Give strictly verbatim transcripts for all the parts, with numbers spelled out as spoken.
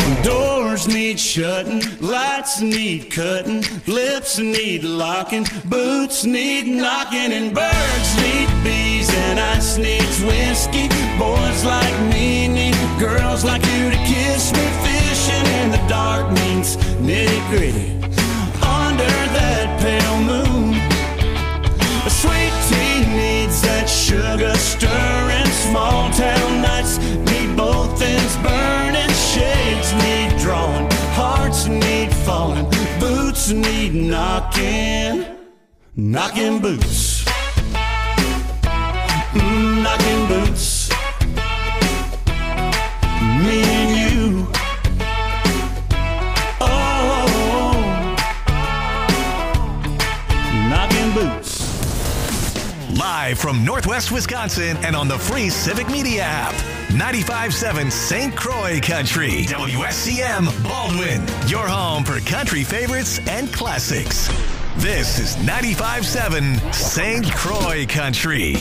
Doors need shutting, lights need cutting, lips need locking, boots need knocking, and birds need bees, and ice needs whiskey. Boys like me need girls like you to kiss me. Fishing in the dark means nitty gritty under that pale moon. A sweet tea needs that sugar stirring. Small town nights need both ends burning. Shades need drawing, hearts need falling, boots need knocking, knocking boots, mm, knocking boots. Me and you. Oh, knocking boots. Live from Northwest Wisconsin and on the free Civic Media app. ninety-five point seven Saint Croix Country. W S C M Baldwin. Your home for country favorites and classics. This is ninety-five point seven Saint Croix Country.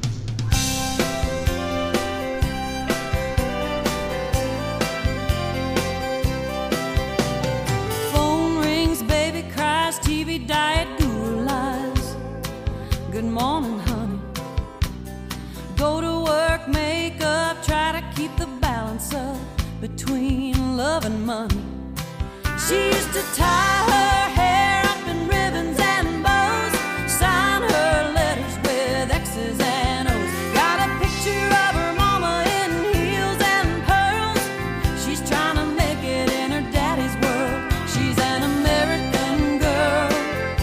Phone rings, baby cries, T V diet, Google lies. Good morning, honey. Go to work, make up, try to keep the balance up between love and money. She used to tie her hair up in ribbons and bows, sign her letters with X's and O's. Got a picture of her mama in heels and pearls. She's trying to make it in her daddy's world. She's an American girl,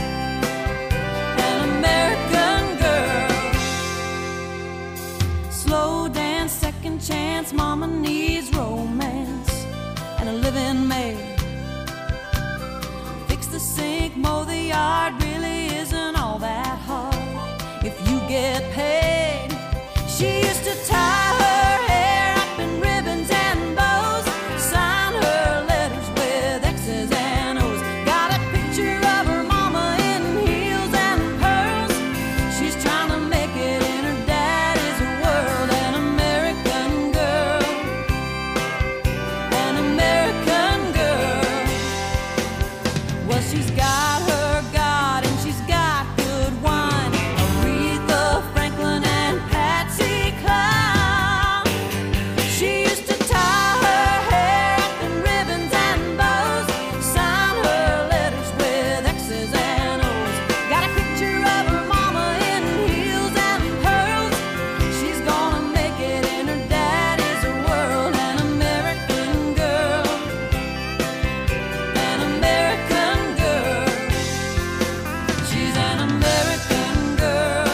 an American girl. Slow dance, second chance, mama needs romance and a living maid. Fix the sink, mow the yard, really isn't all that hard if you get paid. She used to tie her hair up in ribbons and bows, sign her letters with X's and O's. Got a picture of her mama in heels and pearls. She's trying to make it in her daddy's world. An American girl, an American girl. Well, she's got her God and she's got good wine. Aretha Franklin and Patsy Cline. She used to tie her hair up in ribbons and bows, sign her letters with X's and O's. Got a picture of her mama in heels and pearls. She's gonna make it in her daddy's world. An American girl, an American girl. She's an American girl.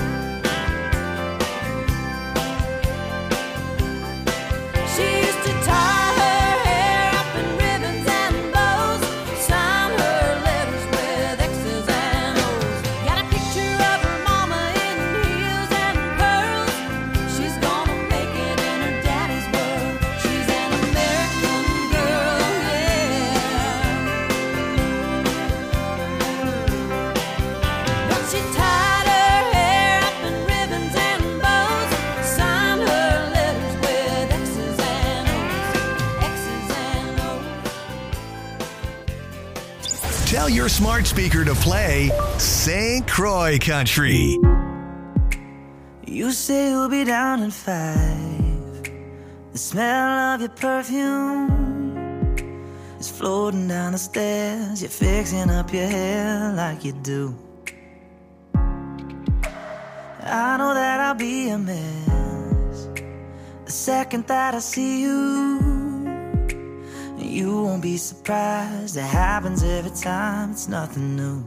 She used to tie her hair up in ribbons and bows, sign her letters with X's and O's. Got a picture of her mama in heels and pearls. She's gonna make it in her daddy's world. She's an American girl, yeah. But she tied her hair up in ribbons and bows, signed her letters with X's and O's, X's and O's. Tell your smart speaker to play Saint Croix Country. You say you'll be down in five. The smell of your perfume is floating down the stairs. You're fixing up your hair like you do. I know that I'll be a mess the second that I see you. You won't be surprised, it happens every time, it's nothing new.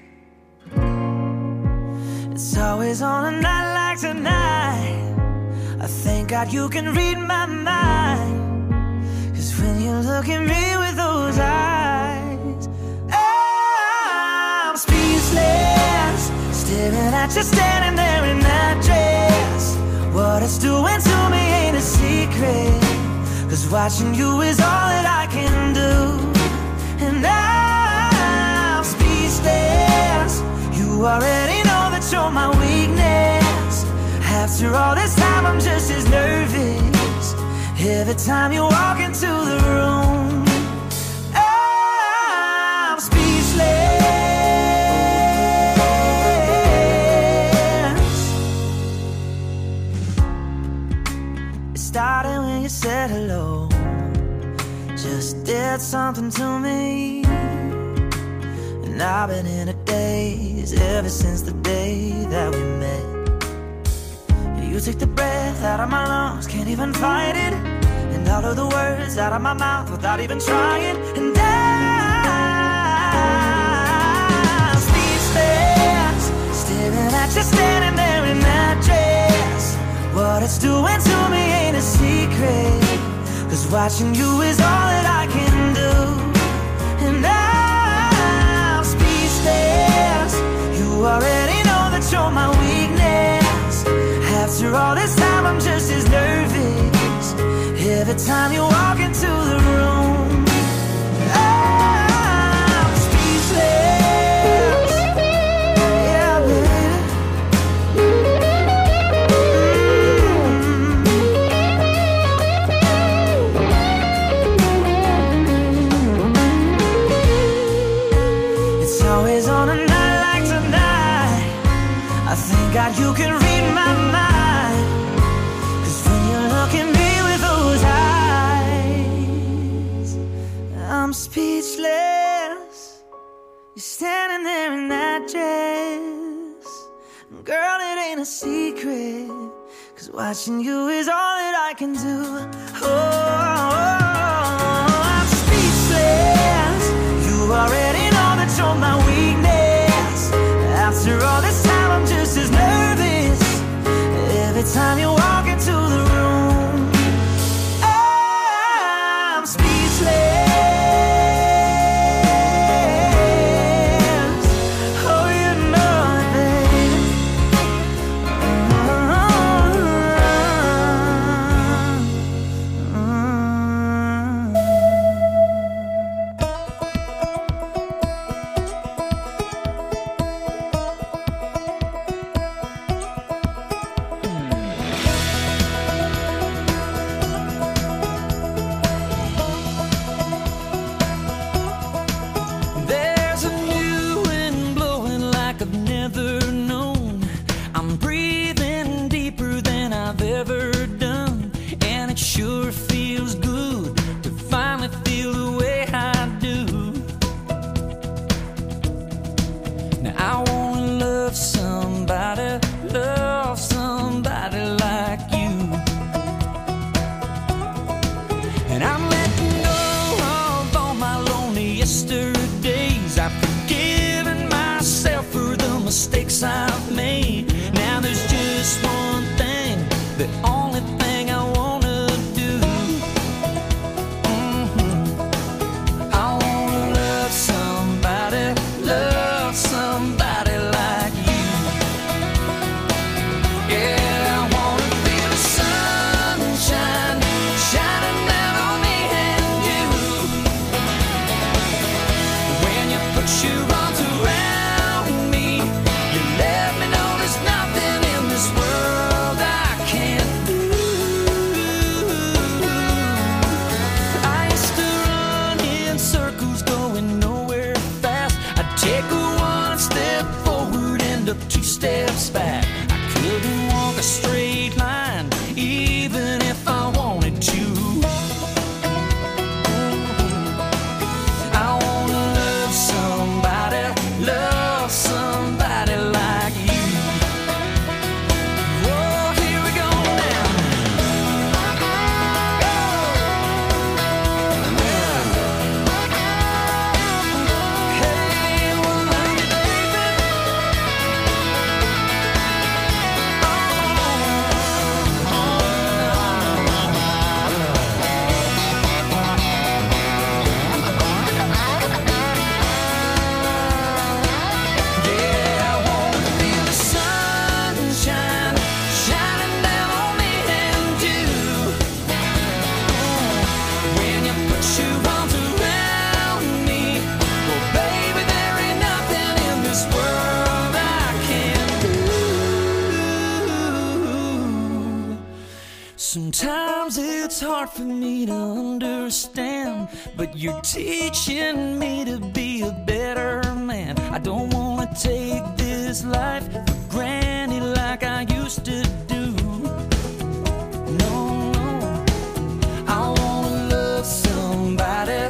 It's always on a night like tonight. I thank God you can read my mind. Cause when you look at me with those eyes, I'm speechless, staring at you standing there in that dress. What it's doing to me ain't a secret, cause watching you is all that I can do. And I'm speechless, you already know that you're my weakness. After all this time I'm just as nervous every time you walk into the room. just did something to me. And I've been in a daze ever since the day that we met. You took the breath out of my lungs, can't even fight it. And all of the words out of my mouth without even trying. And I'm speechless, staring at you standing there in that dress. What it's doing to me ain't a secret, 'cause watching you is all that I can do. And I'm speechless, you already know that you're my weakness. After all this time I'm just as nervous every time you walk into the room. I'm speechless, yeah baby. It's always on a night like tonight, I thank God you can read my mind. I'm speechless, you're standing there in that dress. Girl, it ain't a secret, 'cause watching you is all that I can do. Oh, I'm speechless, you already know that you're my weakness. After all this time I'm just as nervous every time you walk into the room. I'm speechless. Sometimes it's hard for me to understand, but you're teaching me to be a better man. I don't wanna take this life for granted like I used to do. No, no, I wanna love somebody,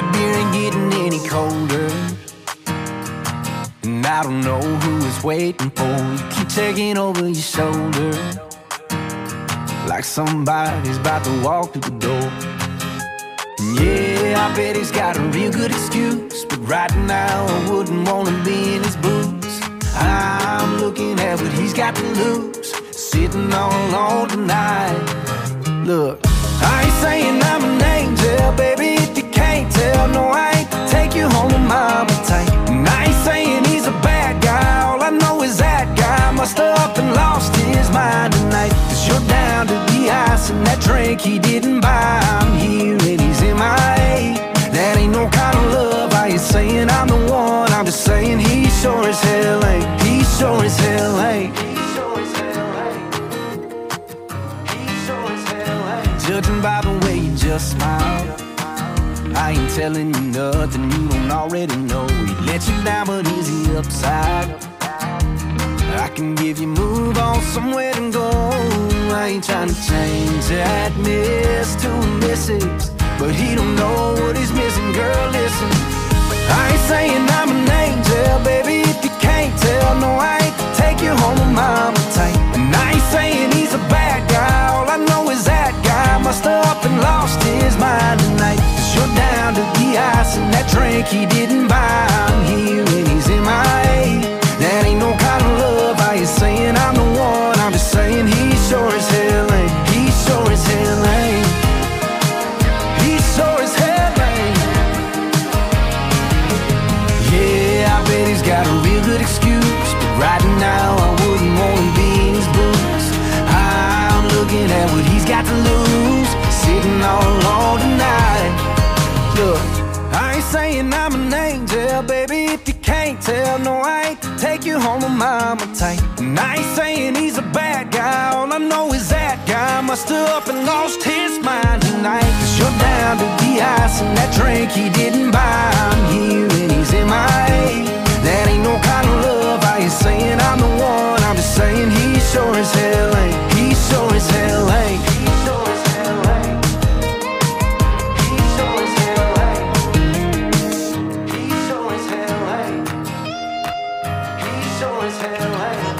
that beer ain't getting any colder. And I don't know who is waiting for you. Keep checking over your shoulder, like somebody's about to walk through the door. And yeah, I bet he's got a real good excuse, but right now I wouldn't wanna be in his boots. I'm looking at what he's got to lose, sitting all alone tonight. Look, I ain't saying I'm an angel, baby, if you can't tell. No, I ain't to take you home with mama tight. And I ain't saying he's a bad guy, all I know is that guy must have up and lost his mind tonight. Cause you're down to the ice and that drink he didn't buy. I'm here and he's in my A. That ain't no kind of love. I ain't saying I'm the one, I'm just saying he sure as hell ain't. He sure as hell ain't. Judging by the way you just smile, I ain't telling you nothing you don't already know. He let you down, but is he upside? I can give you move on somewhere to go. I ain't trying to change that miss to a missus, but he don't know what he's missing. Girl, listen, I ain't saying I'm an angel, baby, if you can't tell. No, I ain't to take you home with mama tight. And I ain't saying he's a bad guy, all I know is that guy must have up and lost his mind tonight. Cause you're down to the ice and that drink he didn't buy. I'm here and he's in my A. That ain't no kind of love. I ain't saying I'm the one, I'm just saying he sure as hell ain't. He sure as hell ain't. He sure as hell ain't. Yeah, I bet he's got a real good excuse, but right now I wouldn't wanna be in his boots. I'm looking at what he's got to lose, sitting all alone tonight. Look, I ain't saying I'm an angel, baby, if you can't tell. No, I ain't to take you home with mama tight. And I ain't saying he's a bad guy, all I know is that guy must have up and lost his mind tonight. Cause you're down to the ice and that drink he didn't buy. I'm here and he's in my A. That ain't no kind of love. I ain't saying I'm the one, I'm just saying he sure as hell ain't. He sure as hell ain't. He sure as hell ain't. He sure as hell ain't. He sure as hell ain't. He sure as hell ain't.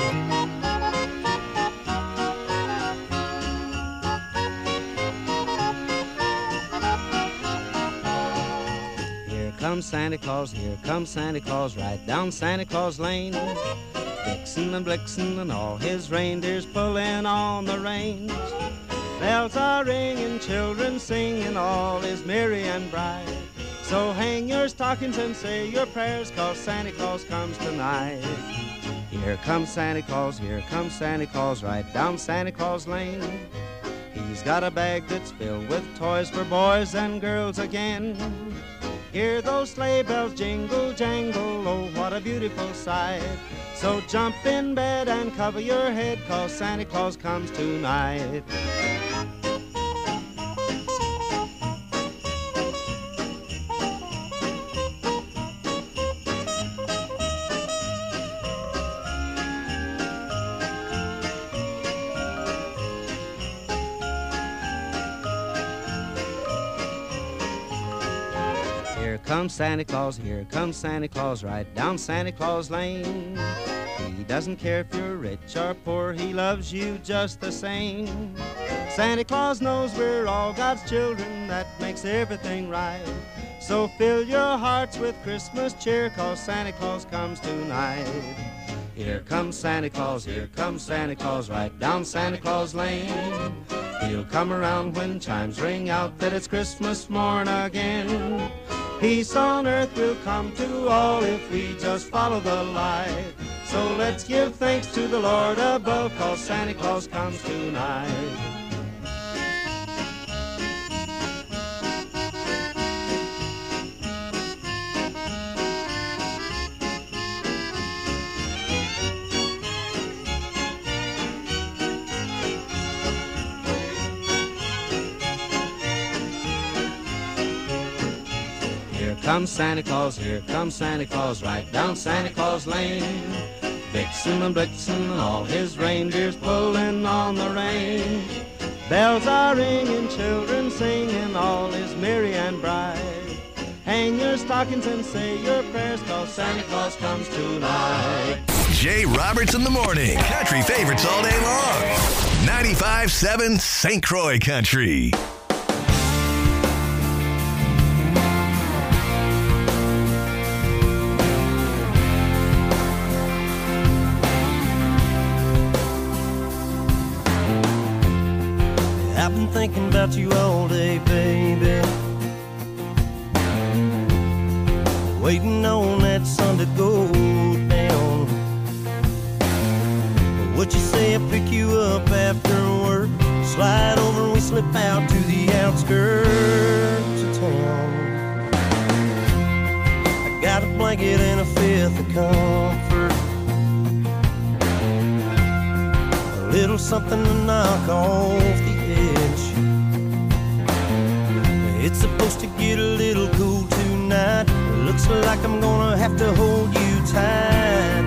Here comes Santa Claus, here comes Santa Claus, right down Santa Claus Lane. Vixen and Blixen and all his reindeers pulling on the reins. Bells are ringing, children singing, all is merry and bright. So hang your stockings and say your prayers, cause Santa Claus comes tonight. Here comes Santa Claus, here comes Santa Claus, right down Santa Claus Lane. He's got a bag that's filled with toys for boys and girls again. Hear those sleigh bells jingle, jangle, oh, what a beautiful sight. So jump in bed and cover your head, cause Santa Claus comes tonight. Here comes Santa Claus, here comes Santa Claus, right down Santa Claus Lane. He doesn't care if you're rich or poor, he loves you just the same. Santa Claus knows we're all God's children, that makes everything right. So fill your hearts with Christmas cheer, cause Santa Claus comes tonight. Here comes Santa Claus, here comes Santa Claus, right down Santa Claus Lane. He'll come around when chimes ring out that it's Christmas morn again. Peace on earth will come to all if we just follow the light. So let's give thanks to the Lord above, cause Santa Claus comes tonight. Here comes Santa Claus, here comes Santa Claus, right down Santa Claus Lane. Vixen and Blitzen and all his reindeers pulling on the reins. Bells are ringing, children singing, all is merry and bright. Hang your stockings and say your prayers, 'cause Santa Claus comes tonight. Jay Roberts in the morning. Country favorites all day long. ninety-five seven Saint Croix Country. I've been thinking about you all day, baby, waiting on that sun to go down. What you say I pick you up after work, slide over and we slip out to the outskirts of town. I got a blanket and a fifth of comfort, a little something to knock off the edge. It's supposed to get a little cool tonight. Looks like I'm gonna have to hold you tight.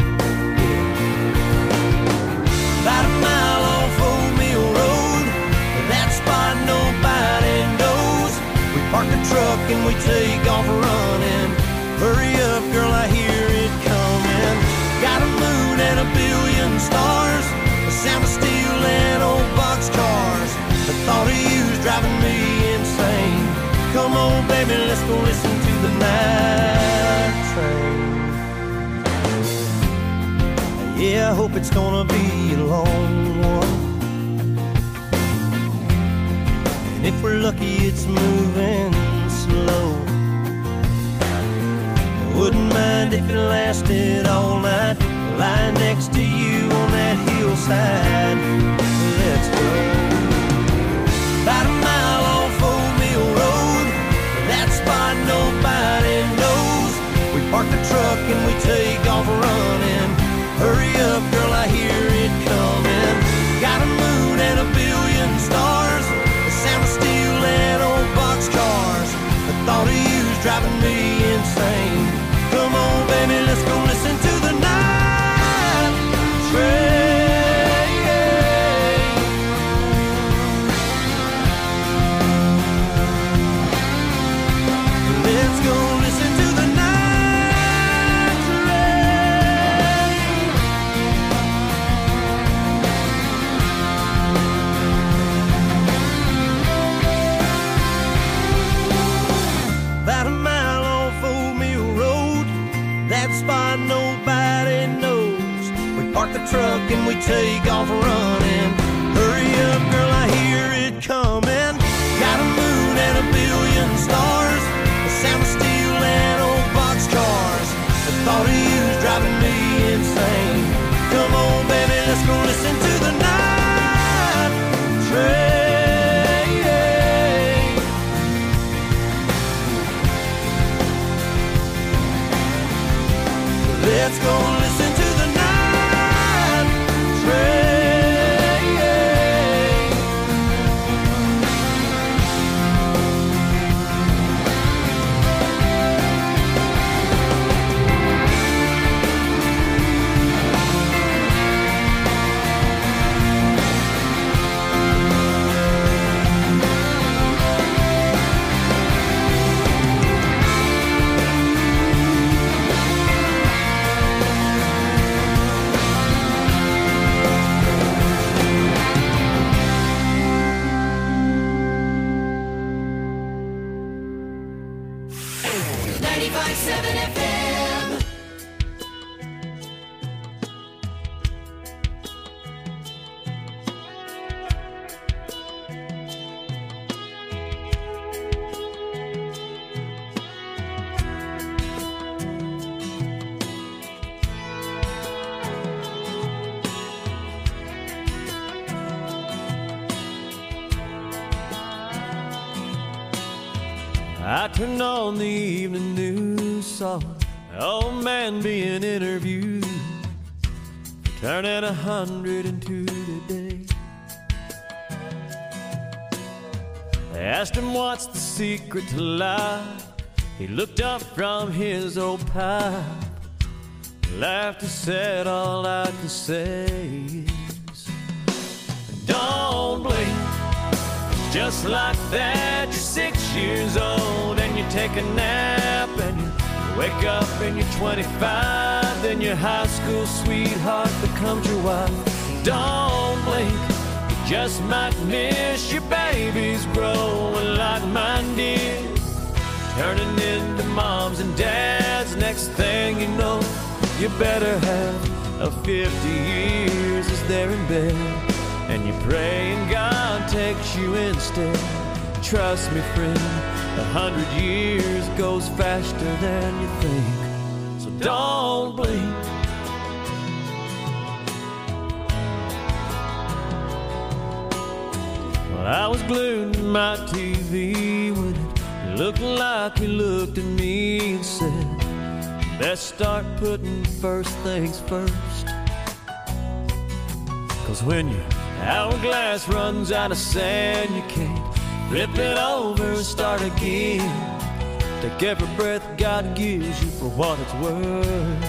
About a mile off Old Mill Road, that spot nobody knows. We park the truck and we take off running. Hurry up, girl, I hear it coming. Got a moon and a billion stars, the sound of steel and old boxcars. The thought of you's driving me insane. Come on, baby, let's go listen to the night train. Yeah, I hope it's gonna be a long one, and if we're lucky, it's moving slow. I wouldn't mind if it lasted all night, lying next to you on that hillside. Let's go. About a mile off Old Mill Road, that spot nobody knows. We park the truck and we take off running. Hurry up, girl, I hear it coming. Got a moon and a billion stars, the sound of steel and old boxcars. The thought of you's driving me insane. Come on, baby, let's go listen to the night train. Let's go listen to the night train. About a mile off Old Mill Road, that spot nobody knows. We park the truck and we take off running. Hurry up, girl, I hear it coming. Got a moon and a billion stars, the sound of steel and old boxcars. The thought of you's driving me insane. Come on, baby, let's go listen to the night train. Let's go listen to the night train. ninety-five seven F M. I turned on the evening news, saw an old man being interviewed, turning a hundred and two today. They asked him what's the secret to life. He looked up from his old pipe, laughed and said, all I can say is, don't blink. Just like that, you're six years old and then you take a nap and you wake up and you're twenty-five, then your high school sweetheart becomes your wife. Don't blink, you just might miss your babies growing like mine did, turning into moms and dads. Next thing you know, you better have a fifty years as they're in bed, and you pray and God takes you instead. Trust me, friend, a hundred years goes faster than you think, so don't blink. Well, I was glued to my T V when it looked like you looked at me and said, best start putting first things first. Cause when your hourglass runs out of sand, you can't flip it over and start again. Take every breath God gives you for what it's worth.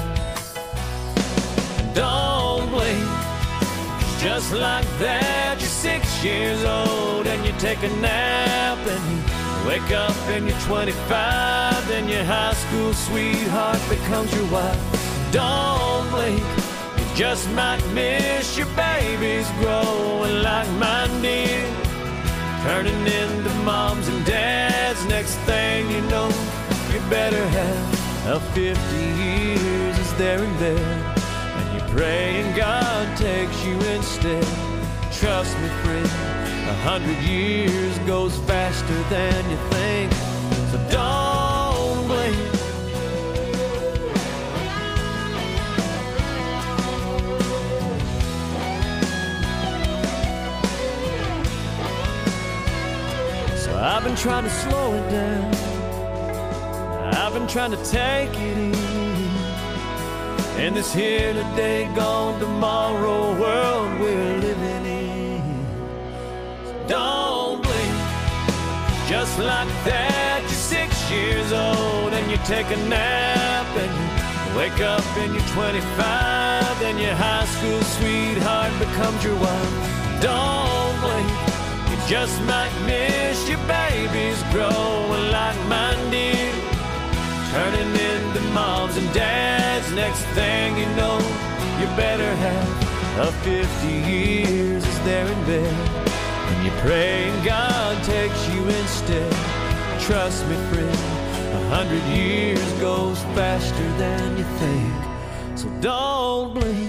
Don't blink, just like that you're six years old and you take a nap and you wake up and you're twenty-five, then your high school sweetheart becomes your wife. Don't blink, you just might miss your babies growing like mine did, turning into moms and dads. Next thing you know, you better have a fifty years as they're in bed, and you pray and God takes you instead. Trust me, friend, a hundred years goes faster than you think, so don't blink. I've been trying to slow it down, I've been trying to take it easy, in this here today, gone tomorrow world we're living in. So don't blink, just like that you're six years old and you take a nap and you wake up and you're twenty-five, then your high school sweetheart becomes your wife. Don't blink, just might miss your babies growing like mine did, turning into moms and dads. Next thing you know, you better have a fifty years as they're in bed, and you pray and God takes you instead. Trust me, friend, a hundred years goes faster than you think, so don't blink.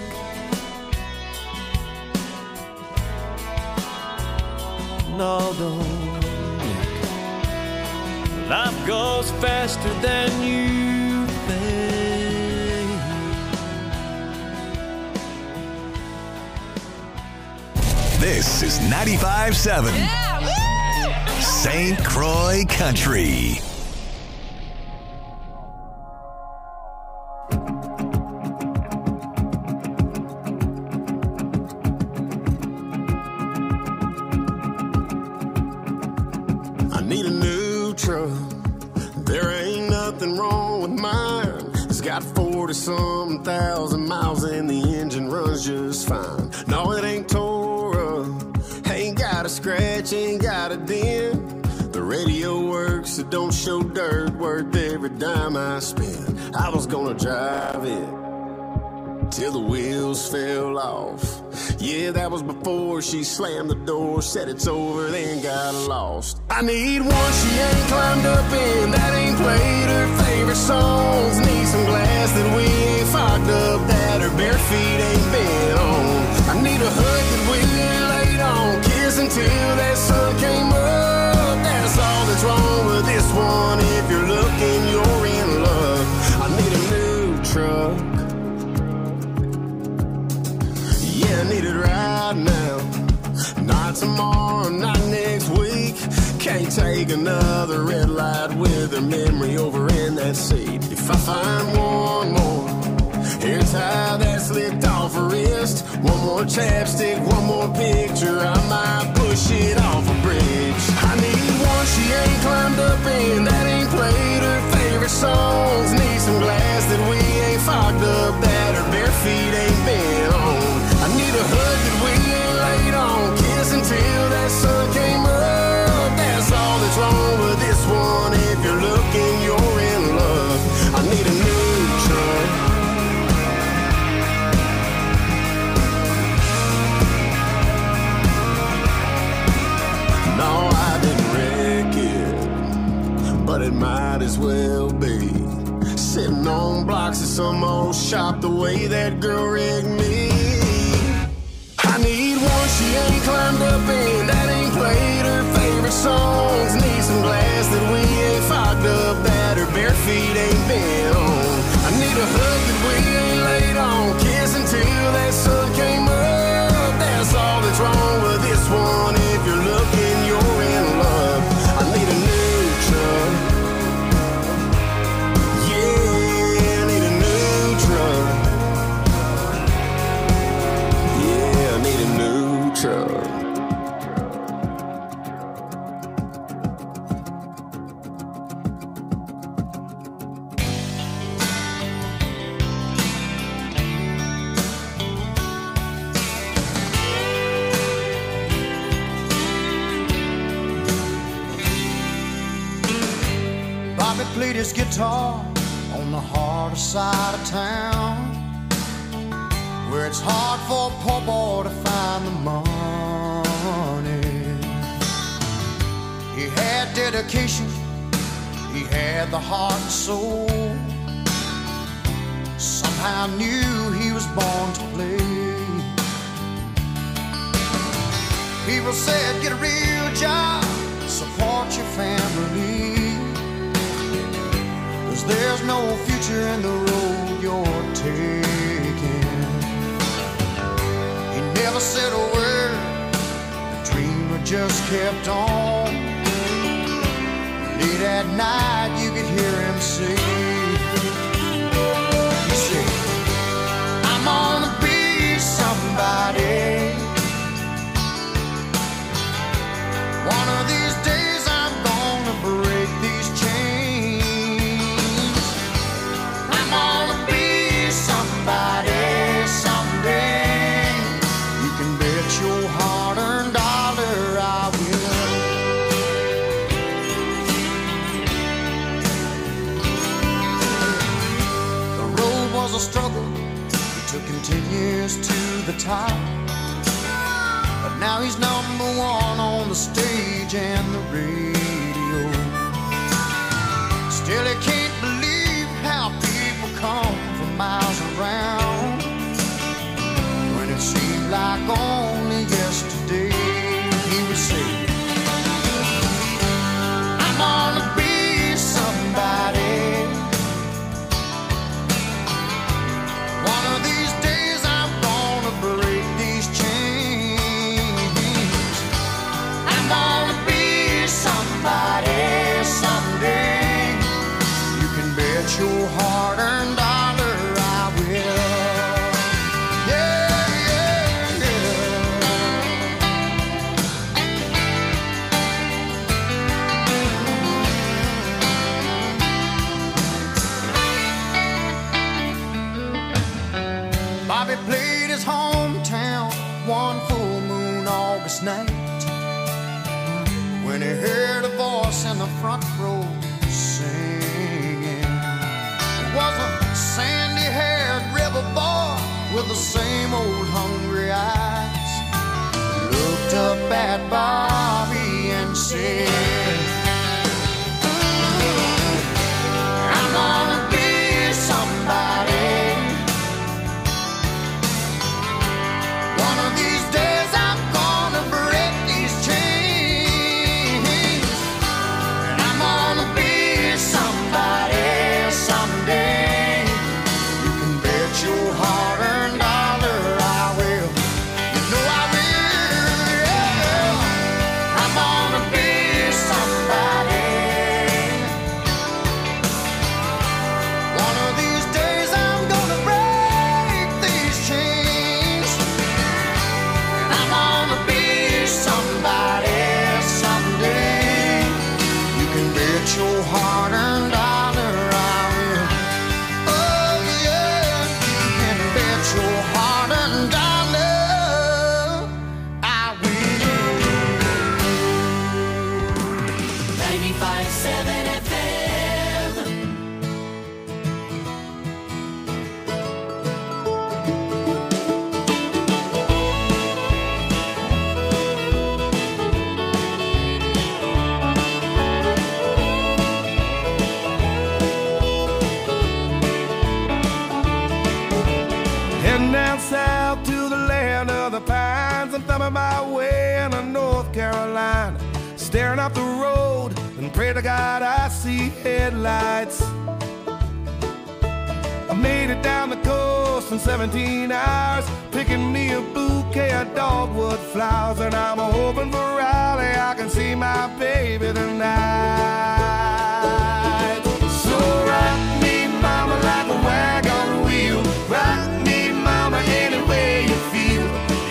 No, don't blink. Life goes faster than you think. This is ninety-five point seven yeah, Saint Croix Country. Some thousand miles and the engine runs just fine. No, it ain't tore up, ain't got a scratch, ain't got a dent. The radio works, it don't show dirt, worth every dime I spend. I was gonna drive it till the wheels fell off. Yeah, that was before she slammed the door, said it's over, then got lost. I need one she ain't climbed up in, that ain't played her favorite songs. Need some glass that we ain't fogged up, that her bare feet ain't been on. I need a hood that we laid on, kiss until that sun came up. That's all that's wrong with this one, if you're looking, you're in luck. I need a new truck, I need it right now, not tomorrow, not next week. Can't take another red light with her memory over in that seat. If I find one more hair tie that's slipped off her wrist, one more chapstick, one more picture, I might push it off a bridge. I need one she ain't climbed up in, that ain't played her favorite songs. Need some glass that we ain't fogged up, that her bare feet ain't been on. I need a hood that we ain't laid on, kiss until that sun came up. That's all that's wrong with this one, if you're looking, some old shop the way that girl rigged me. I need one she ain't climbed up in, that ain't played her favorite songs. Need some glass that we ain't fogged up, that her bare feet ain't been on. I need a hug that we ain't laid on, kiss until that sun came up. That's all that's wrong with this one. If you're looking, you're in love. I need a new truck. Yeah, I need a new truck. Yeah, I need a new truck. Played his guitar on the harder side of town, where it's hard for a poor boy to find the money. He had dedication, he had the heart and soul. Somehow knew he was born to play. People said, get a real job, support your family, there's no future in the road you're taking. He never said a word, the dreamer just kept on. Late at night you could hear him say, he said, I'm gonna be somebody. One of these days I'm gonna break these chains. Somebody, someday, you can bet your hard-earned dollar I will. The road was a struggle, it took him ten years to the top, but now he's number one on the stage and the radio. Still he can't believe how people come miles around, when it seemed like only yesterday. He would say, I'm gonna be somebody. One of these days I'm gonna break these chains. I'm gonna be somebody someday. You can bet your hard-earned dollar played his hometown one full moon August night, when he heard a voice in the front row singing. It was a sandy-haired river boy with the same old hungry eyes. He looked up at Bobby and said, I'm gonna be somebody. Somebody thumbing my way into North Carolina, staring up the road and pray to God I see headlights. I made it down the coast in seventeen hours, picking me a bouquet of dogwood flowers, and I'm hoping for Raleigh I can see my baby tonight. So rock me, mama, like a wagon wheel. Rock me, mama, any way you feel.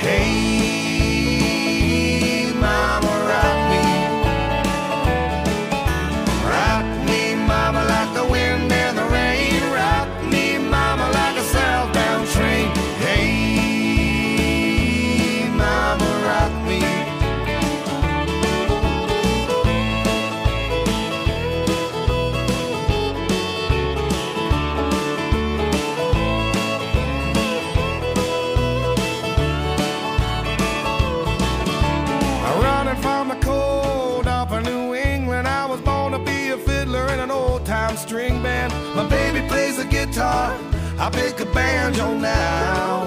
Hey, mama, rock me. Rock me, mama, like the wind and the rain. Rock me, mama, like a southbound train. Hey, mama, rock me. Running from the cold up in New England, I was born to be a fiddler in an old-time string band. My baby plays the guitar, I pick a banjo now.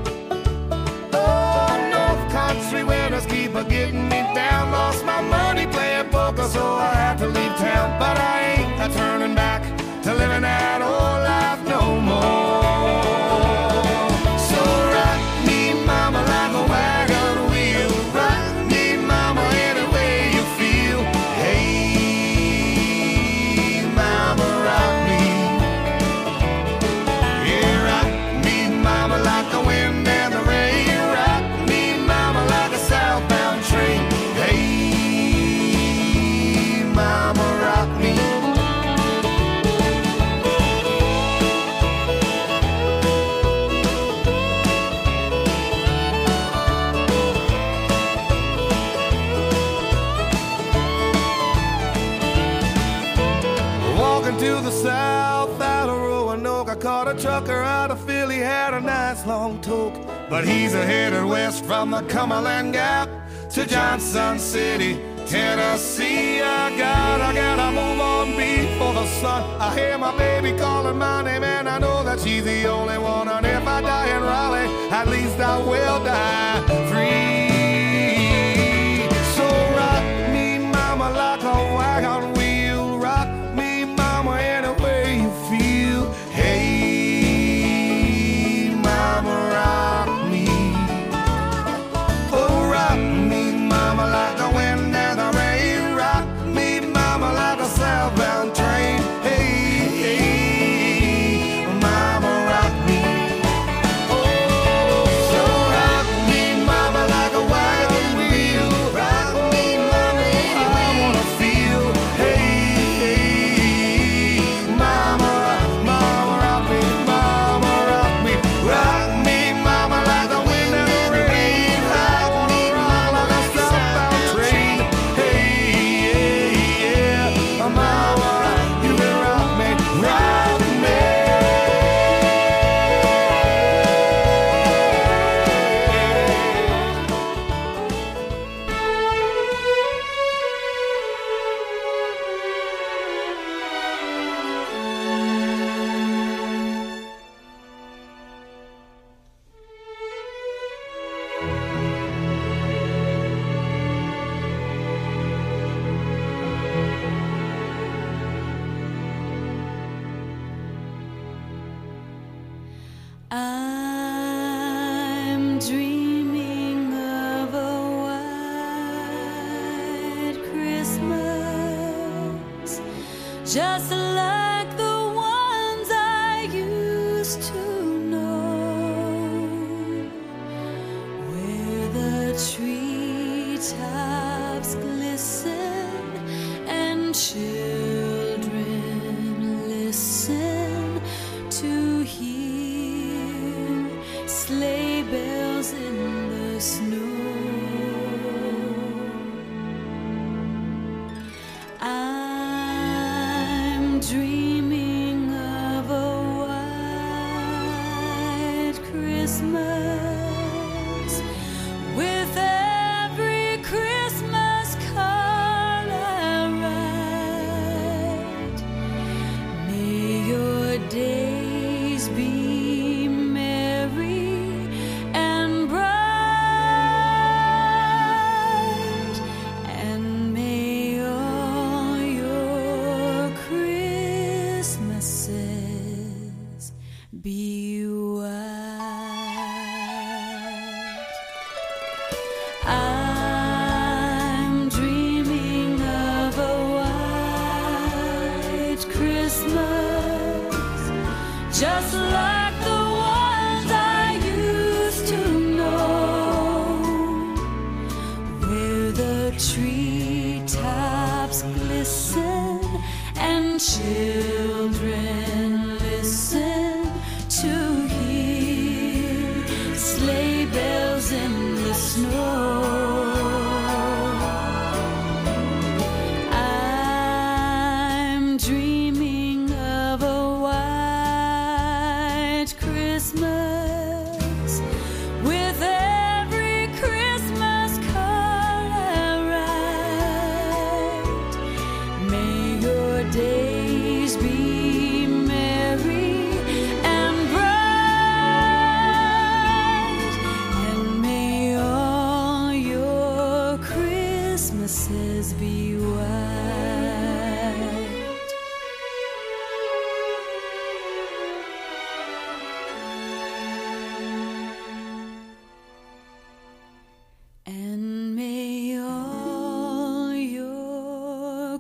Oh, North Country winters keep a getting me down. Lost my money playing poker, so I had to leave town. But I ain't a turning back to living that old life no more. So rock me, mama, like a wagon wheel. Rock me, mama, any way you feel. Hey, mama, rock me. Yeah, rock me, mama, like the wind and the rain. Rock me, mama, like a southbound train. Hey, mama, rock me. Walking to the south out of Roanoke, I caught a trucker out of Philly, had a nice long toke. But he's a headed west from the Cumberland Gap to Johnson City, Tennessee. I gotta, gotta move on before the sun. I hear my baby calling my name, and I know that she's the only one. And if I die in Raleigh, at least I will die free. So rock me, mama, like a wagon wheel. Rock me, mama, any way you feel. Hey, mama, rock me. Oh, rock me, mama, like the wind and the rain. Rock me, mama, like a southbound train. Hey, hey, mama, rock me. Oh, so rock me, mama, like a wagon wheel. Rock me, mama, any way I wanna feel. Hey, hey, mama, rock, mama, rock me, mama, rock me. Rock me, mama, like the wind and the rain. Rock me, mama, like a southbound train. Hey, yeah, yeah, mama, you can rock me, rock me. I'm dreaming of a white Christmas, just like the ones I used to know, where the treetops glisten and children listen to hear sleigh bells in the snow. I'm dreaming be white. I'm dreaming of a white Christmas, just like the ones I used to know, where the treetops glisten and children listen to hear sleigh bells in the snow. I'm dreaming of a white Christmas with every Christmas color right. May your days be merry and bright, and may all your Christmases be white. And may all your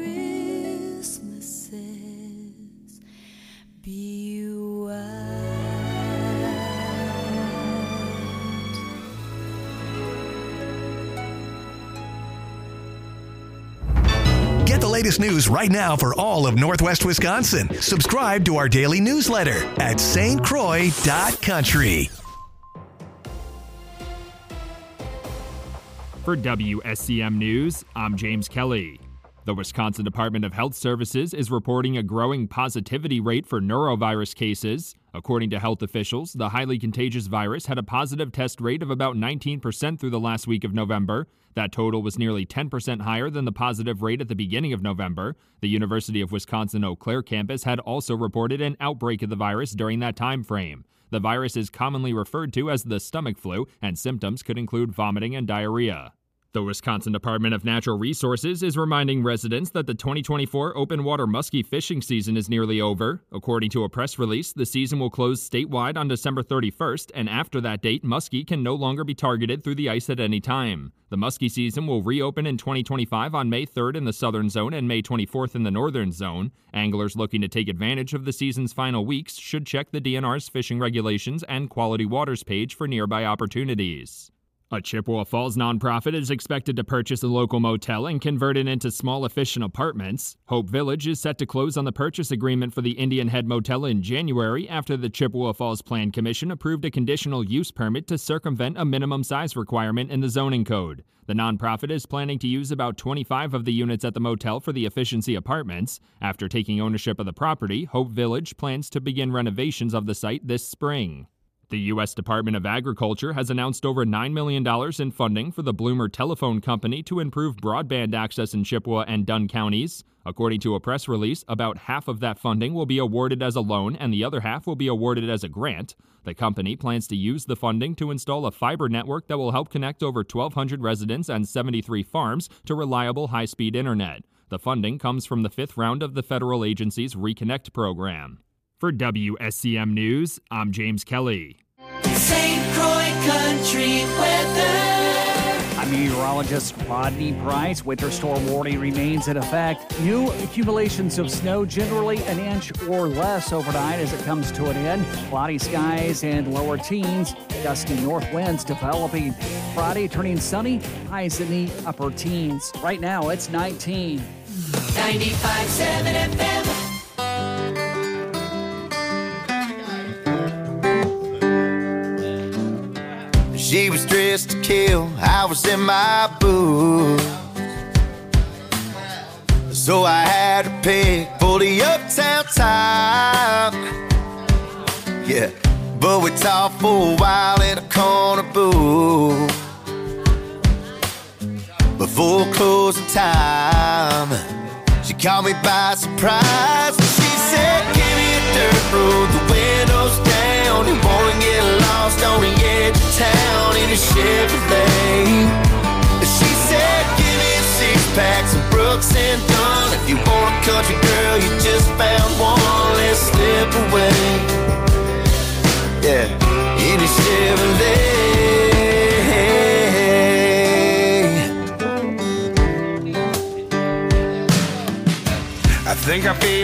Christmases be white. Get the latest news right now for all of Northwest Wisconsin. Subscribe to our daily newsletter at S T Croix dot country. For W S C M News, I'm James Kelly. The Wisconsin Department of Health Services is reporting a growing positivity rate for norovirus cases. According to health officials, the highly contagious virus had a positive test rate of about nineteen percent through the last week of November. That total was nearly ten percent higher than the positive rate at the beginning of November. The University of Wisconsin-Eau Claire campus had also reported an outbreak of the virus during that time frame. The virus is commonly referred to as the stomach flu, and symptoms could include vomiting and diarrhea. The Wisconsin Department of Natural Resources is reminding residents that the twenty twenty-four open water muskie fishing season is nearly over. According to a press release, the season will close statewide on December thirty-first, and after that date, muskie can no longer be targeted through the ice at any time. The muskie season will reopen in twenty twenty-five on May third in the southern zone and May twenty-fourth in the northern zone. Anglers looking to take advantage of the season's final weeks should check the D N R's fishing regulations and quality waters page for nearby opportunities. A Chippewa Falls nonprofit is expected to purchase a local motel and convert it into small, efficient apartments. Hope Village is set to close on the purchase agreement for the Indian Head Motel in January after the Chippewa Falls Plan Commission approved a conditional use permit to circumvent a minimum size requirement in the zoning code. The nonprofit is planning to use about twenty-five of the units at the motel for the efficiency apartments. After taking ownership of the property, Hope Village plans to begin renovations of the site this spring. The U S Department of Agriculture has announced over nine million dollars in funding for the Bloomer Telephone Company to improve broadband access in Chippewa and Dunn counties. According to a press release, about half of that funding will be awarded as a loan and the other half will be awarded as a grant. The company plans to use the funding to install a fiber network that will help connect over twelve hundred residents and seventy-three farms to reliable high-speed internet. The funding comes from the fifth round of the federal agency's Reconnect program. For W S C M News, I'm James Kelly. Saint Croix Country weather. I'm meteorologist Rodney Price. Winter storm warning remains in effect. New accumulations of snow, generally an inch or less overnight as it comes to an end. Cloudy skies and lower teens. Gusty north winds developing. Friday turning sunny, highs in the upper teens. Right now it's nineteen. ninety-five point seven F M. She was dressed to kill, I was in my booth. So I had to pick for the uptown talk. Yeah, but we talked for a while in a corner booth. Before closing time, she caught me by surprise. She said, give me a dirt road, the windows down. You wanna get lost on the edge of town in a Chevrolet. She said, give me a six-pack, some Brooks and Dunn. If you want a country girl, you just found one, let's slip away.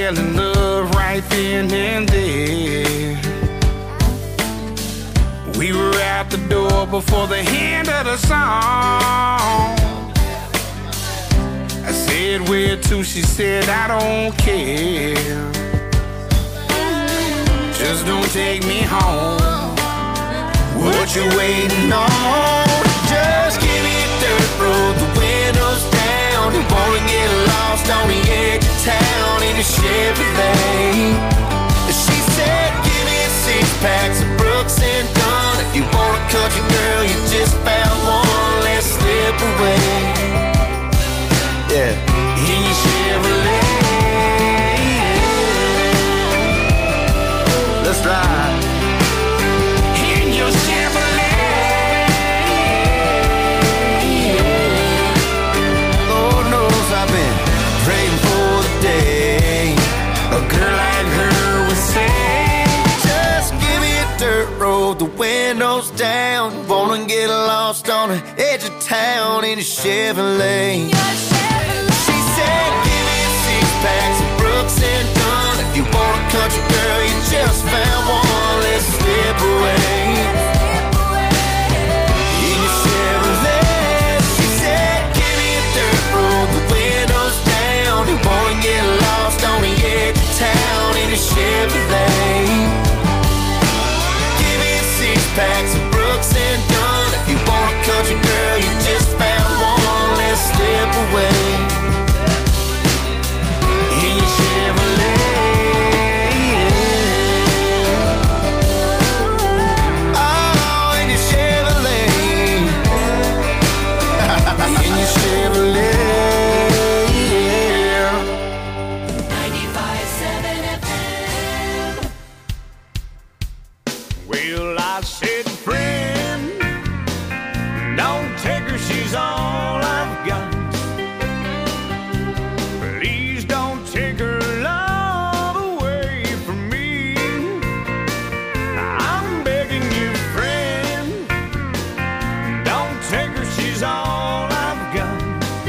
fell in love right then and there. We were out the door before the end of the song. I said, where to? She said, I don't care. Just don't take me home. What you waiting on? Just give me a dirt road, the windows down. You wanna get lost on the edge of town in a Chevrolet. She said, give me a six pack of Brooks and Dunn. If you want a country girl, you just found one. Let's slip away. Yeah, in your Chevrolet. Let's ride. In your Chevrolet. Lord knows I've been praying for the day a girl like her would say, just give me a dirt road, the windows down. Wanna get lost on the edge of town in a Chevrolet. She said, give me a six pack of Brooks and Dunn. If you want a country girl, you just found one. Let's slip away. In your Chevrolet. She said, give me a dirt road, the windows down. You wanna get lost on the edge of town in a Chevrolet. Give me a six pack of Brooks and Dunn. If you want a country girl, you just found one. Let's slip away. In your Chevrolet. Oh, in your Chevrolet. In your Chevrolet. ninety-five seven F M. Well, I said, friend, don't take her, she's all I've got. Please don't take her love away from me. I'm begging you, friend, don't take her, she's all I've got.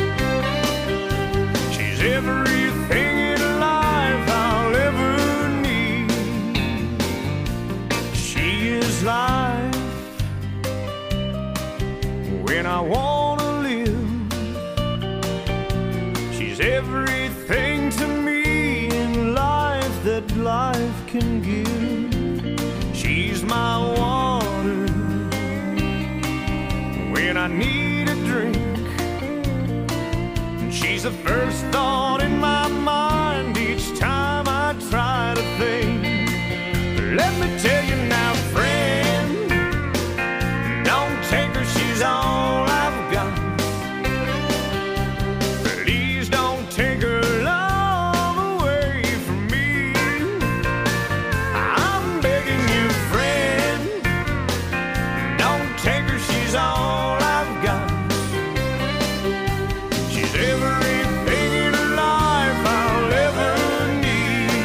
She's everything in life I'll ever need. She is life when I wanna live. She's everything to me in life that life can give. She's my water when I need a drink. She's the first thought in my mind each time I try to think. Let me tell you now, friend, don't take her, she's all I've got. Please don't take her love away from me. I'm begging you, friend, don't take her, she's all I've got. She's everything in life I'll ever need.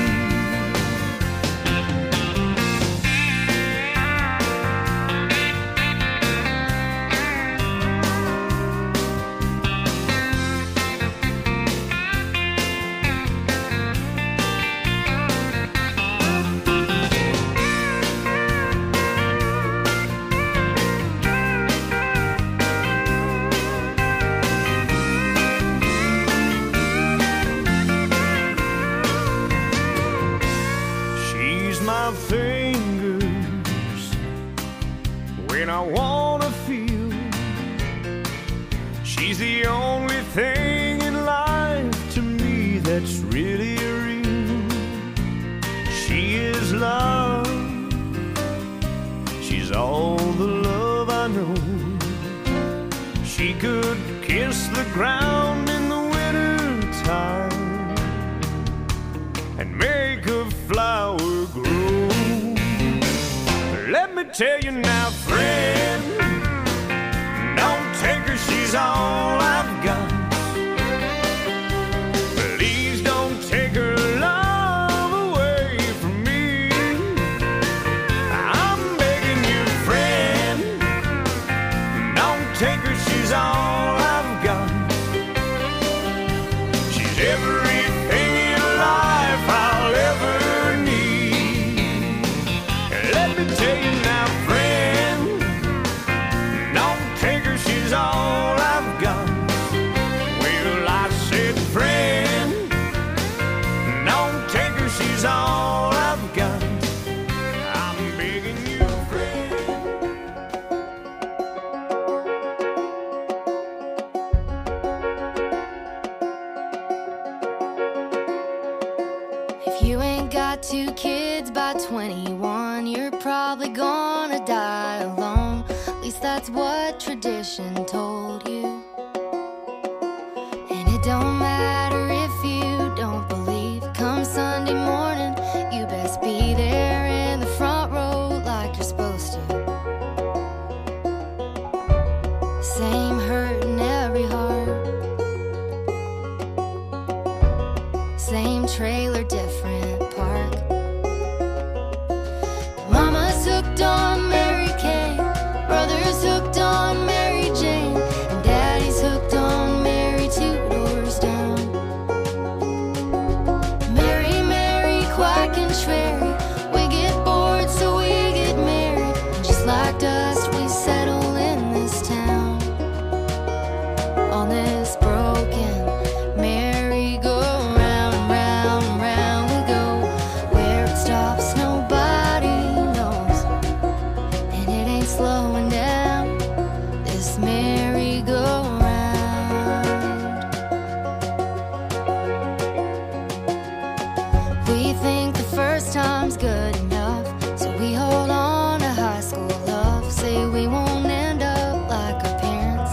She's my fingers when I wanna feel. She's the only thing in life to me that's really real. She is love. She's all the love I know. She could kiss the ground in the winter time and make a flower grow. Let me tell you now, friend, don't take her, she's all I've got. Please don't take her love away from me. I'm begging you, friend, don't take her, she's all I've got. She's everything in life I'll me tell you now, friend, don't take her, she's all I've got. Well, I said, friend, don't take her, she's all I've got. I'm begging you, friend. If you ain't got two kids by twenty-one, you're probably gonna die alone. At least that's what tradition told you. And it don't matter if you don't believe. Come Sunday morning, you best be there in the front row like you're supposed to. Same hurt in every heart, same trailer, different park. Mama's hooked on Mary Kay, brother's hooked on Mary Jane, and daddy's hooked on Mary two doors down. Mary, Mary, quack and Sherry, we get bored so we get married, and just like dust we settle in this town. On this broken merry-go-round, round, round we go. Where it stops nobody knows, and it ain't slowing down, this merry-go-round. We think the first time's good enough, so we hold on to high school love. Say we won't end up like our parents,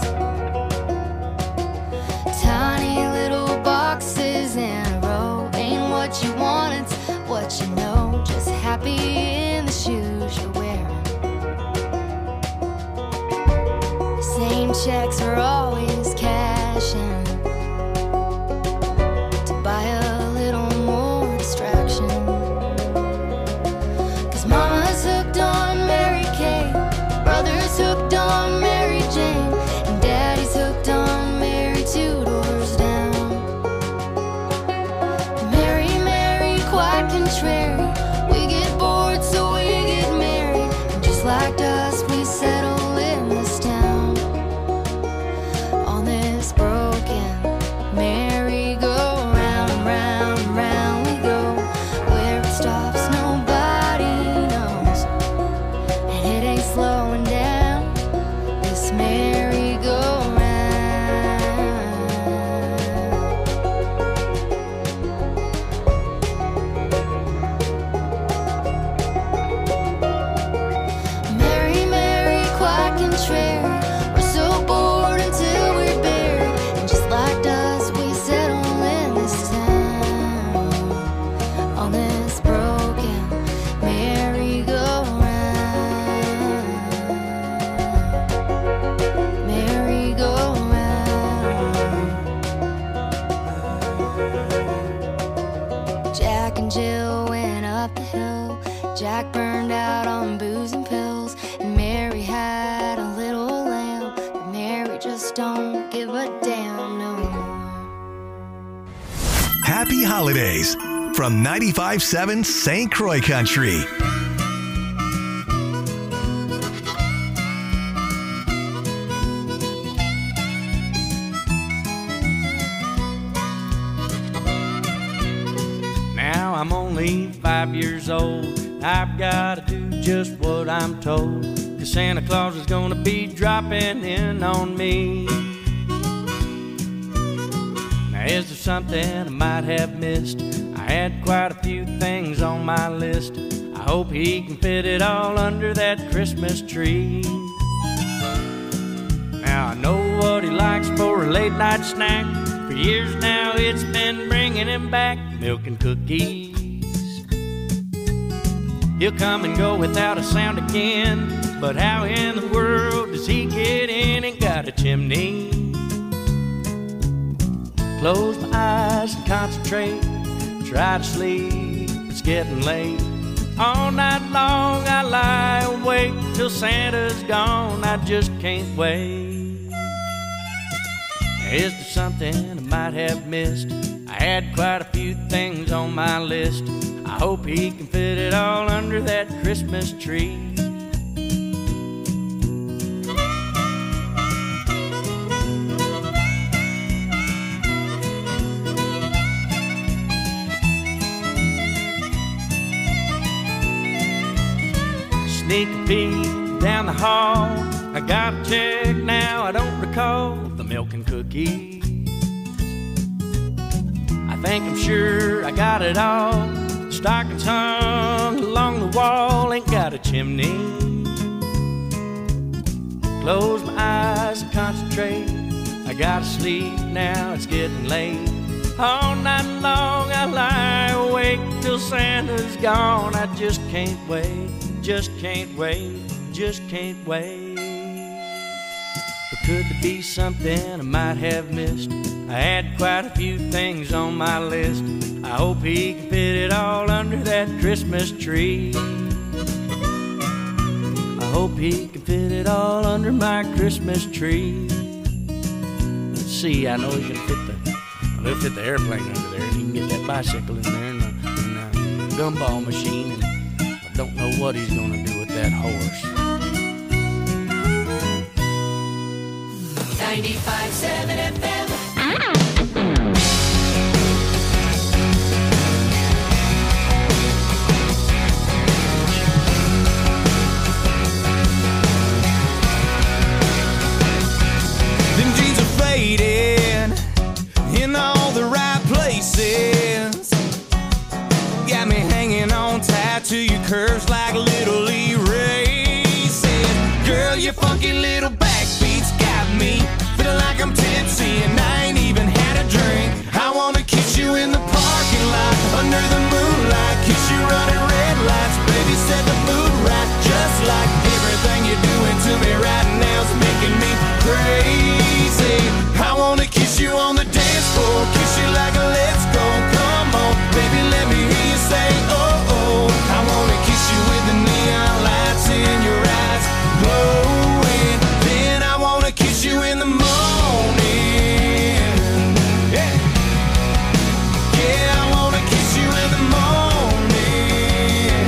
tiny little boxes in a row. Ain't what you want, it's what you know. Just happy in the shoes you're wearing. Same checks are always cashing to buy a little more distraction. Cause mama's hooked on Mary Kay, brother's hooked on Mary Jane, and daddy's hooked on Mary two doors down. Mary, Mary, quack and Sherry, we get bored so we get married, and just like dust we settle in this town. On this broken merry-go-round, round, round we go. Where it stops nobody knows, and it ain't slowing down, this merry-go-round. Mary, Mary, quack and Sherry, we're so bored until we're buried, and just like dust we settle in this town. On this broken merry-go-round, merry-go-round. Jack and Jill went up the hill. Jack burned out on booze and pills, and Mary had a little lamb, but Mary just don't give a damn no more. Happy holidays from ninety-five seven Saint Croix Country. Now I'm only five years old. I've gotta do just what I'm told, 'cause Santa Claus is gonna be dropping in on me. Now is there something I might have missed? I had quite a few things on my list. I hope he can fit it all under that Christmas tree. Now I know what he likes for a late night snack. For years now it's been bringing him back milk and cookies. He'll come and go without a sound again, but how in the world does he get in and got a chimney? Close my eyes and concentrate, try to sleep, it's getting late. All night long I lie awake till Santa's gone, I just can't wait. Is there something I might have missed? I had quite a few things on my list. I I hope he can fit it all under that Christmas tree. Sneak a peek down the hall. I gotta check now, I don't recall the milk and cookies. I think I'm sure I got it all. Stockings hung along the wall, ain't got a chimney. Close my eyes and concentrate. I gotta sleep now, it's getting late. All night long I lie awake till Santa's gone. I just can't wait, just can't wait, just can't wait. But could there be something I might have missed? I had quite a few things on my list. I hope he can fit it all under that Christmas tree. I hope he can fit it all under my Christmas tree. Let's see, I know he can fit the, he'll fit the airplane under there, and he can get that bicycle in there, and the, and the gumball machine, and I don't know what he's gonna do with that horse. ninety-five point seven F M. Them jeans are faded in all the right places. Got me hanging on tight to your curves like little erases. Girl, your funky little backbeats got me feeling like I'm tipsy and I ain't even had a drink. I wanna kiss you in the parking lot under the moonlight, kiss you running red lights, baby, set the mood right. Just like everything you're doing to me right now's making me crazy. I wanna kiss you on the dance floor, kiss you like a let's go. Come on, baby, let me hear you say oh oh. I wanna kiss you with the neon lights in your eyes glowing. Then I wanna kiss you in the morning. Yeah, yeah, I wanna kiss you in the morning.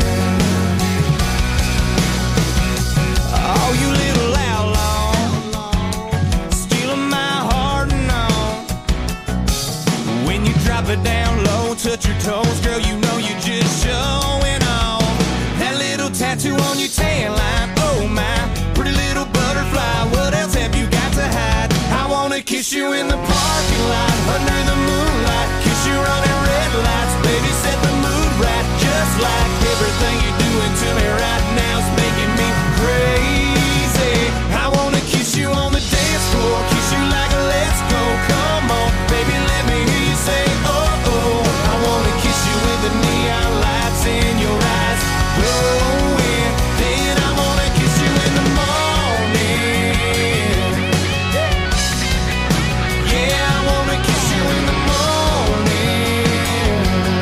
Oh, you little outlaw, stealing my heart and all. When you drop it down low, touch your toes, girl, you know you just showing off. That little tattoo on your tan line, oh my, pretty little butterfly, what else have you got to hide? I wanna kiss you in the parking lot, under the moonlight, kiss you running red lights, baby, set the mood right. Just like everything you're doing to me right now's making me crazy. I wanna kiss you on the dance floor, kiss you like a let's go. Come on, baby, let me hear you say oh oh. I wanna kiss you with the neon lights in your eyes glowing. Then I wanna kiss you in the morning. Yeah, I wanna kiss you in the morning.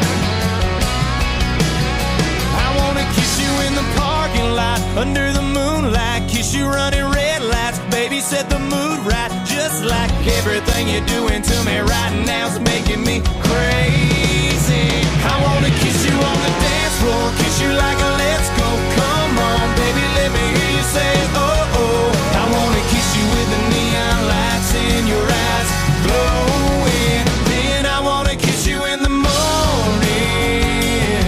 I wanna kiss you in the parking lot, under the moonlight, kiss you running red lights, baby, set the mood right. Just like everything you're doing to me right now's making me crazy. I wanna kiss you on the dance floor, kiss you like a let's go. Come on, baby, let me hear you say oh oh. I wanna kiss you with the neon lights in your eyes glowing. Then I wanna kiss you in the morning.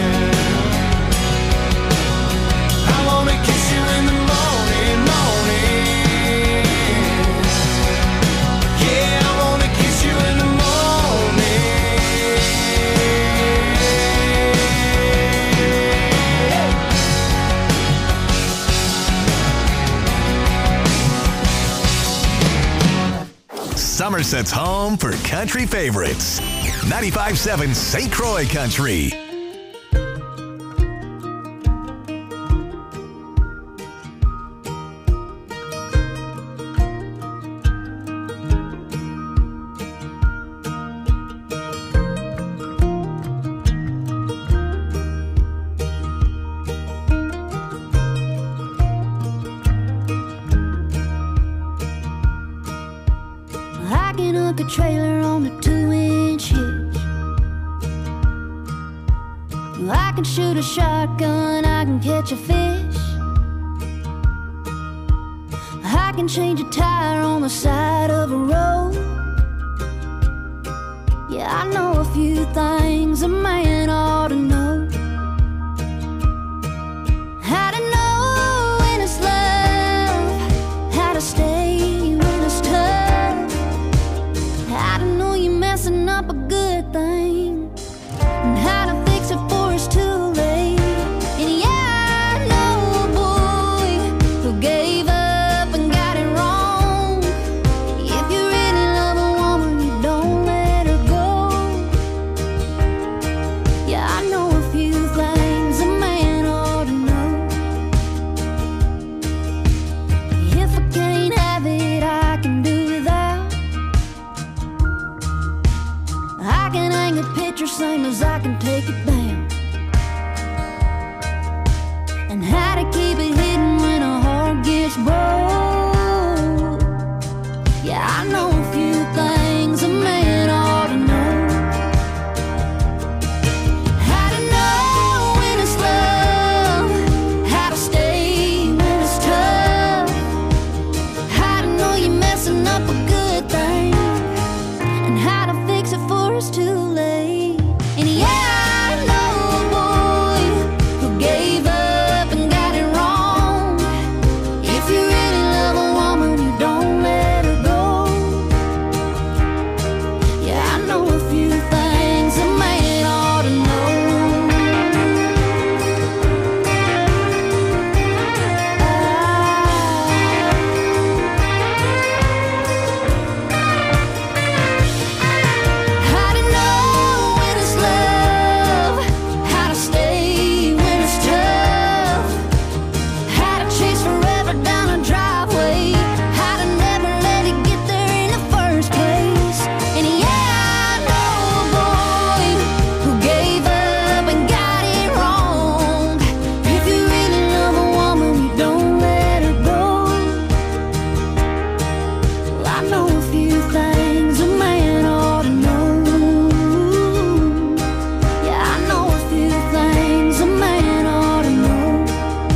I wanna kiss you in the morning, morning. Yeah, I wanna kiss you in the morning. Somerset's home for country favorites. ninety-five point seven Saint Croix Country. I can hook a trailer on a two-inch hitch. I can shoot a shotgun, I can catch a fish. I can change a tire on the side of a road. Yeah, I know a few things a man ought to know. How to know when it's love, how to stay when it's tough, how to know you're messing up a good thing, and how to fix it before it's too late. And yeah, I know a boy who gave up and got it wrong. If you really love a woman, you don't let her go. Yeah, I know a few things a man ought to know. If I can't have it, I can do without. I can hang a picture same as I can take it down. And how to keep it hidden when a heart gets bold. Yeah, I know a few things a man ought to know. How to know when it's love, how to stay when it's tough, how to know you're messing up a good thing, and how to fix it before it's too late. And yeah, I know a boy who gave up and got it wrong. If you really love a woman, you don't let her go. Yeah, I know a few things a man ought to know. How to know when it's love, how to stay when it's tough, how to chase forever down a driveway, how to never let it get there in the first place. And yeah, I know a boy who gave up and got it wrong. If you really love a woman, you don't let her go. Well, I know a few things a man ought to know. Yeah, I know a few things a man ought to know.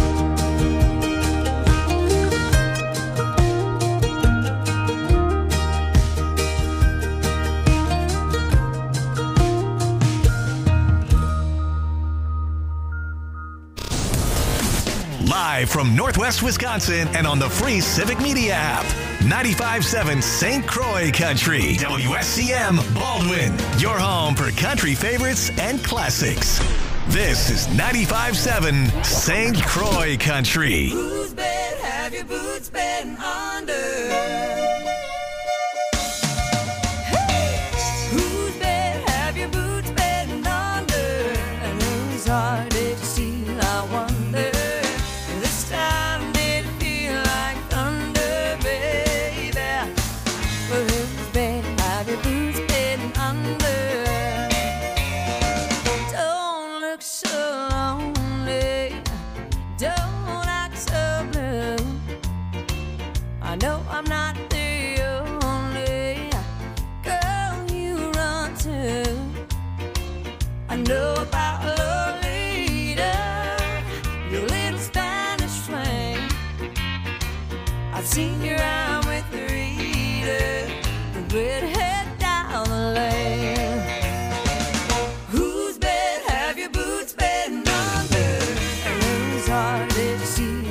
Live from Northwest Wisconsin and on the free Civic Media app. ninety-five point seven Saint Croix Country. W S C M Baldwin. Your home for country favorites and classics. This is ninety-five point seven Saint Croix Country. Whose bed have your boots been under? Whose bed have your boots been under? And whose heart did you steal, I wonder? This time did it feel like thunder, baby? Well, whose bed have your boots been under? Don't look so lonely, don't act so blue. I know I'm not the only girl you run to. I know about Lolita, your little Spanish flame. I've seen your eye with Rita, the redhead down the lane. Whose bed have your boots been under? And whose heart did you see?